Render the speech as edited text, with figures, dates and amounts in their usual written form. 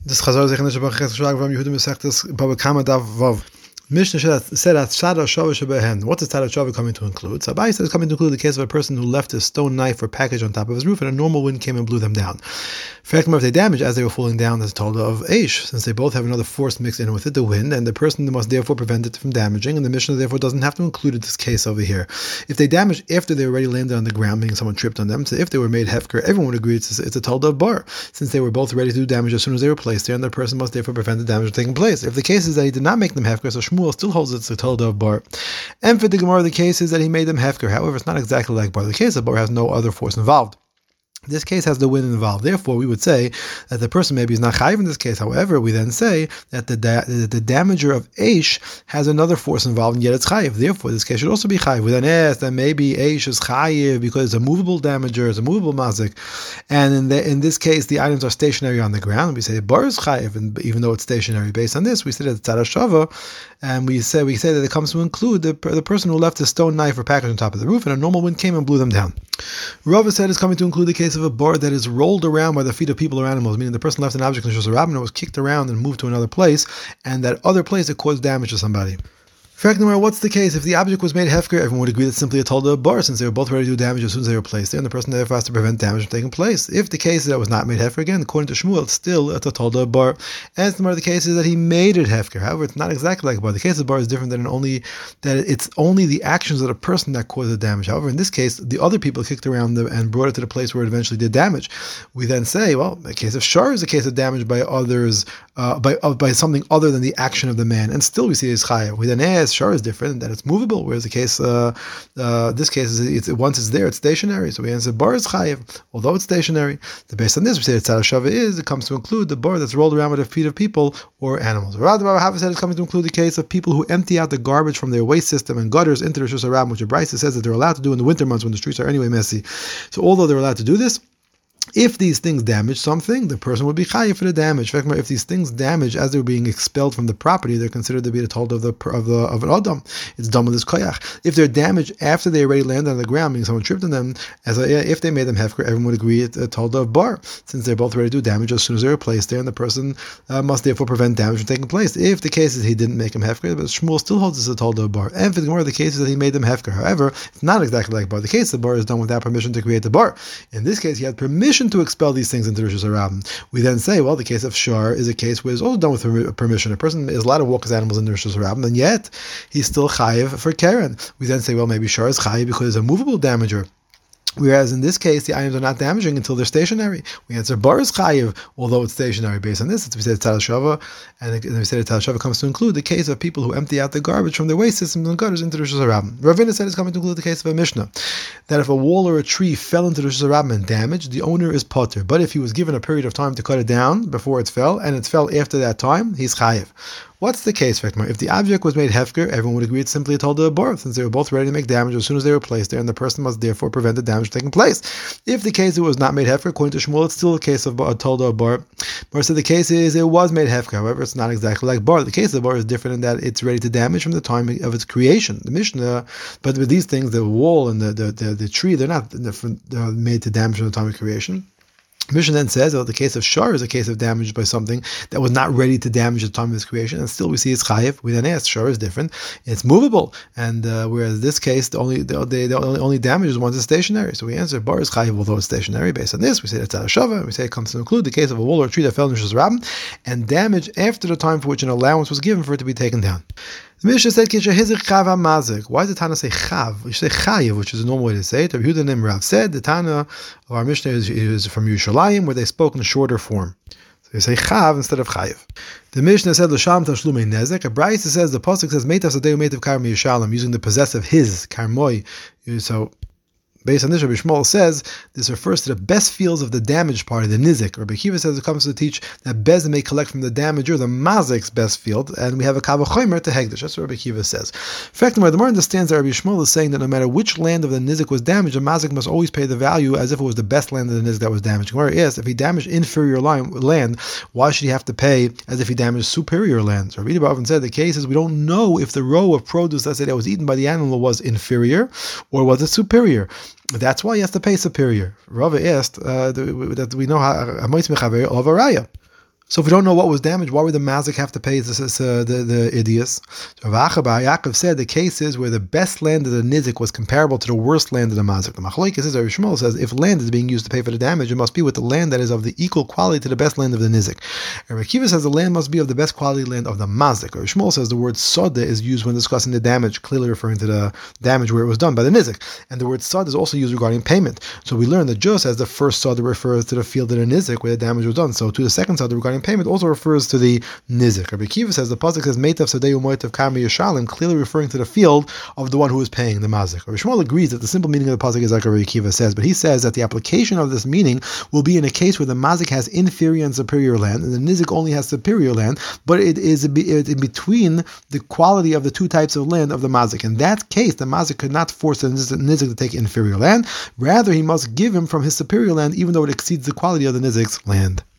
Das Chazal sich nicht about Ches Shlag from Yehuda Mesechtes Baba Kama Dav Vav. Mishnah said that Tzad Shava Shebehen. What does Tzad Shava coming to include? So Abai says it's coming to include the case of a person who left a stone knife or package on top of his roof, and a normal wind came and blew them down. If they damaged as they were falling down, that's told of Aish, since they both have another force mixed in with it, the wind, and the person must therefore prevent it from damaging, and the Mishnah therefore doesn't have to include this case over here. If they damaged after they already landed on the ground, meaning someone tripped on them, so if they were made hefker, everyone would agree it's a told of bar, since they were both ready to do damage as soon as they were placed there, and the person must therefore prevent the damage from taking place. If the case is that he did not make them hefker, so Shmuel still holds it's a told of bar. And for the Gemara, the case is that he made them hefker. However, it's not exactly like bar. The case of bar has no other force involved. This case has the wind involved. Therefore, we would say that the person maybe is not chayiv in this case. However, we then say that the damager of Aish has another force involved, and yet it's chayiv. Therefore, this case should also be chayiv. We then ask that maybe Aish is chayiv because it's a movable damager, it's a movable mazik, and in this case, the items are stationary on the ground. We say bar is chayiv, and even though it's stationary. Based on this, we say that it's tzad shava, and we say that it comes to include the person who left a stone knife or package on top of the roof, and a normal wind came and blew them down. Rava said it's coming to include the case of a bar that is rolled around by the feet of people or animals, meaning the person left an object in Shus Harabim and was kicked around and moved to another place, and that other place it caused damage to somebody. What's the case? If the object was made hefker, everyone would agree that simply a told of bar, since they were both ready to do damage as soon as they were placed there, and the person therefore has to prevent damage from taking place. If the case is that it was not made hefker, again, according to Shmuel, it's still a told of bar. And the case is that he made it hefker. However, it's not exactly like a bar. The case of bar is different than it's only the actions of the person that caused the damage. However, in this case, the other people kicked around them and brought it to the place where it eventually did damage. We then say, well, the case of shar is a case of damage by others, by something other than the action of the man, and still we see his chayav. We then ask, shar is different, that it's movable, whereas the case, this case is once it's there, it's stationary. So we answer bar is chayav, although it's stationary. Based on this, we say that tzad shava it comes to include the bar that's rolled around with the feet of people or animals. Rather, Rabbi said it's coming to include the case of people who empty out the garbage from their waste system and gutters into the Shus Harabim, which Brisa says that they're allowed to do in the winter months when the streets are anyway messy. So although they're allowed to do this, if these things damage something, the person would be chayiv for the damage. If these things damage as they're being expelled from the property, they're considered to be the told of an adam. It's done with this koyach. If they're damaged after they already landed on the ground, meaning someone tripped on them, if they made them hefker, everyone would agree it's a told of bar, since they're both ready to do damage as soon as they're placed there, and the person must therefore prevent damage from taking place. If the case is he didn't make them hefker, but Shmuel still holds this a told of bar. And for the Gemara, the case is that he made them hefker. However, it's not exactly like bar. The case of bar is done without permission to create the bar. In this case, he had permission to expel these things into the Shus Harabim. We then say, well, the case of shar is a case where it's also done with permission. A person is allowed to walk his animals into the Shus Harabim, and yet he's still chayiv for Karen. We then say, well, maybe shar is chayiv because it's a movable damager. Whereas in this case, the items are not damaging until they're stationary. We answer bar is chayiv, although it's stationary. Based on this, we say tzad shava, and we say tzad shava comes to include the case of people who empty out the garbage from their waste systems and gutters into the Shus Harabim. Ravina said it's coming to include the case of a Mishnah, that if a wall or a tree fell into the Shus Harabim and damaged, the owner is potter. But if he was given a period of time to cut it down before it fell, and it fell after that time, he's chayiv. What's the case, If the object was made hefker, everyone would agree it's simply a told of bar, since they were both ready to make damage as soon as they were placed there, and the person must therefore prevent the damage taking place. If the case it was not made hefker, according to Shmuel, it's still a case of a told of bar. Bar said the case is it was made hefker. However, it's not exactly like bar. The case of bar is different in that it's ready to damage from the time of its creation. The Mishnah, but with these things, the wall and the tree, they're not made to damage from the time of creation. Mishnah then says that the case of shar is a case of damage by something that was not ready to damage at the time of its creation, and still we see it's chayiv. We then ask, shar is different; it's movable, and whereas this case the only damage is once it's stationary. So we answer bar is chayiv, although it's stationary. Based on this, we say that's tzad shava. We say it comes to include the case of a wall or a tree that fell in Shus Harabim and damage after the time for which an allowance was given for it to be taken down. The Mishnah said, why does the Tana say chav? We should say chayiv, which is the normal way to say it. Rabbi Yehuda Nimrav said the Tana of our Mishnah is from Yerushalayim, where they spoke in a shorter form. So they say chav instead of chayiv. The Mishnah said l'sham tashlumei nezek. A Brisa says the pasuk says meitav sadeu meitav karmi yishalom, using the possessive his karmoi. So based on this, Rabbi Shmuel says this refers to the best fields of the damaged party, the nizik. Rabbi Kiva says it comes to teach that Bezin may collect from the damager the mazik's best field, and we have a kavachomer to hegdish. That's what Rabbi Kiva says. In fact, the more understands that Rabbi Shmuel is saying that no matter which land of the nizik was damaged, the mazik must always pay the value as if it was the best land of the nizik that was damaged. Where yes, if he damaged inferior land, why should he have to pay as if he damaged superior land? So Rabbi Bavin said the case is we don't know if the row of produce, let's say, that was eaten by the animal was inferior or was it superior. That's why he has to pay superior. Rava asked that we know how of a raya. So if we don't know what was damaged, why would the mazik have to pay the idios? Rav Yaakov said the case is where the best land of the nizik was comparable to the worst land of the mazik. The machlokes is, Rav Shmuel says, if land is being used to pay for the damage, it must be with the land that is of the equal quality to the best land of the nizik. And Rav Akiva says the land must be of the best quality land of the mazik. Rav Shmuel says the word soda is used when discussing the damage, clearly referring to the damage where it was done by the nizik. And the word soda is also used regarding payment. So we learn that just as the first soda refers to the field of the nizik where the damage was done, so to the second soda regarding payment also refers to the nizik. Rabbi Akiva says the pasuk says meitav sadeu moitav karmi yishalim, clearly referring to the field of the one who is paying the mazik. Rabbi Shmuel agrees that the simple meaning of the pasuk is like Rabbi Akiva says, but he says that the application of this meaning will be in a case where the mazik has inferior and superior land, and the nizik only has superior land, but it is in between the quality of the two types of land of the mazik. In that case, the mazik could not force the nizik to take inferior land; rather, he must give him from his superior land, even though it exceeds the quality of the nizik's land.